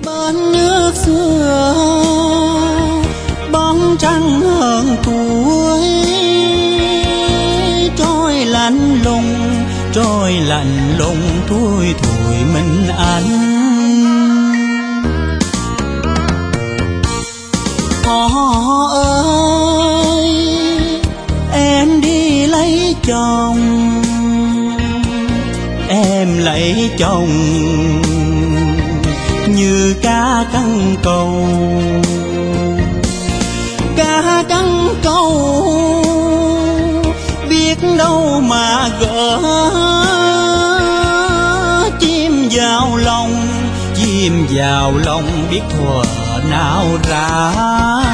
bên nước xưa bóng trăng hơn tuổi, trôi lạnh lùng thui thủi mình anh. Họ ơi em đi lấy chồng, em lấy chồng như cá trắng câu, cá trắng câu biết đâu mà gỡ chim vào lòng biết thuở nào ra.